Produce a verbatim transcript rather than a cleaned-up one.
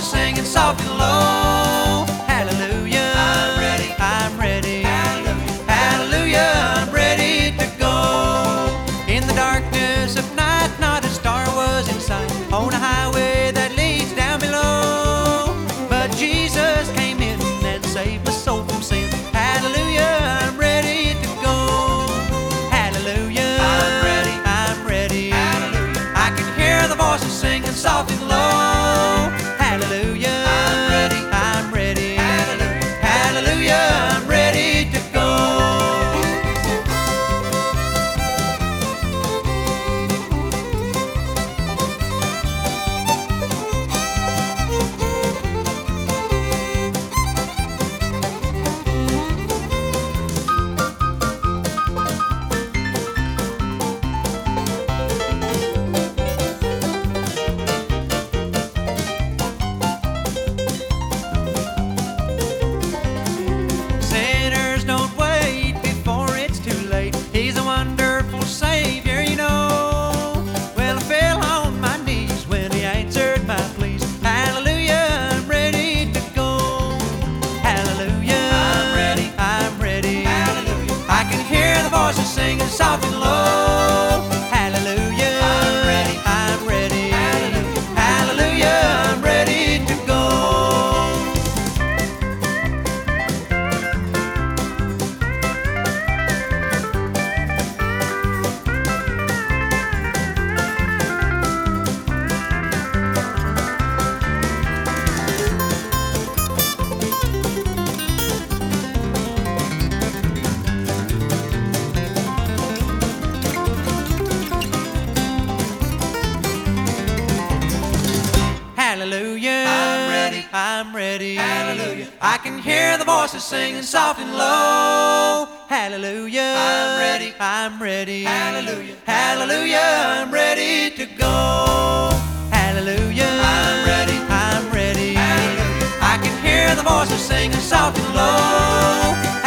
voices singing soft and low. Hallelujah, I'm ready, I'm ready. Hallelujah, hallelujah, I'm ready to go. In the darkness of night, not a star was in sight, on a highway that leads down below. But Jesus came in and saved my soul from sin. Hallelujah, I'm ready to go. Hallelujah, I'm ready, I'm ready. Hallelujah, I can hear the voices singing soft and low. Hallelujah, I'm ready, I'm ready. Hallelujah, hallelujah, I'm ready to go. Sinners, don't wait before it's too late. He's a wonderful Savior, you know. Well, I fell on my knees when He answered my pleas. Hallelujah, I'm ready to go. Hallelujah, I'm ready, I'm ready. Hallelujah, I can hear the voices singing soft and low. Hallelujah, I'm ready, I'm ready. Hallelujah, hallelujah, I'm ready to go. Hallelujah, I'm ready, I'm ready. Hallelujah, I can hear the voices singing soft and low. Hallelujah, I'm ready, I'm ready. Hallelujah, hallelujah, I'm ready to go. Hallelujah, I'm ready, I'm ready. Hallelujah, I can hear the voices singing soft and low.